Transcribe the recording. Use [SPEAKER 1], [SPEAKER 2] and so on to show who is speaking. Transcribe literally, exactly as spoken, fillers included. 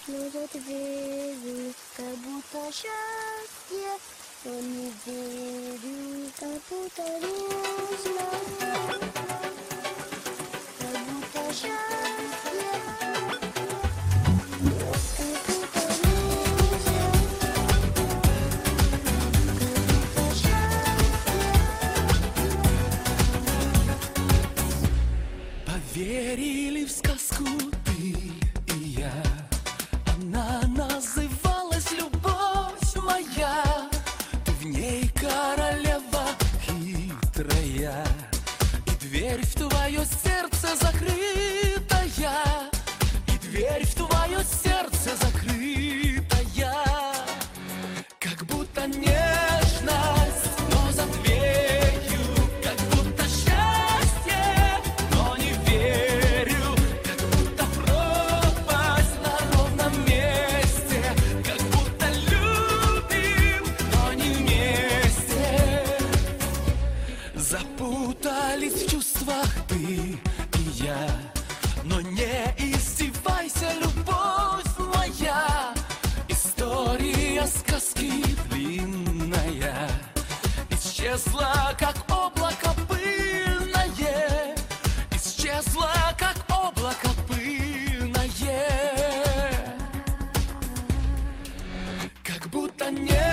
[SPEAKER 1] но я верю, как будто счастье, но не верю, как будто нужно, как будто счастье, как будто нужно, как будто счастье.
[SPEAKER 2] Поверили в сказку ты и я. Она называлась «Любовь моя». Ты в ней королева хитрая, и дверь в твое сердце закрытая, и дверь в твое сердце закрытая. Как будто нежность, но за дверью, как будто счастье, но не верю, как будто пропасть на ровном месте, как будто любим, но не вместе. Запутались в чувствах ты и я, но не издевайся, любовь моя. История сказки длинная исчезла, как облако пыльное, исчезла, как облако пыльное. Как будто не